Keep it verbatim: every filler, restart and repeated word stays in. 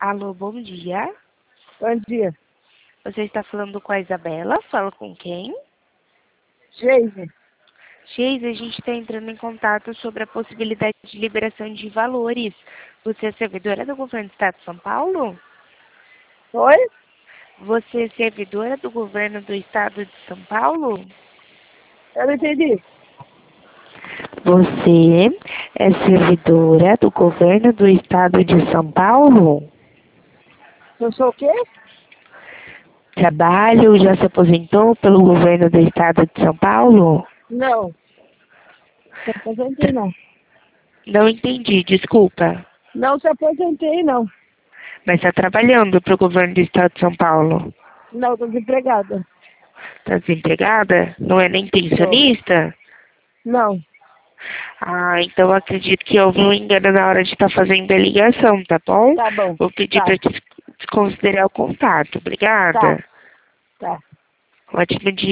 Alô, bom dia. Bom dia. Você está falando com a Isabela? Fala com quem? Geise. Geise, a gente está entrando em contato sobre a possibilidade de liberação de valores. Você é servidora do governo do estado de São Paulo? Oi? Você é servidora do governo do estado de São Paulo? Eu não entendi. Você é servidora do governo do estado de São Paulo? Eu sou o quê? Trabalha ou já se aposentou pelo governo do estado de São Paulo? Não. Se aposentei, não. Não entendi, desculpa. Não se aposentei, não. Mas está trabalhando para o governo do estado de São Paulo? Não, estou desempregada. Está desempregada? Não é nem Tô. pensionista? Não. Ah, então eu acredito que houve um engano na hora de estar fazendo a ligação, tá bom? Tá bom. Vou pedir Tá. para desconsiderar o contato. Tá. Obrigada. Tá. Ótimo dia.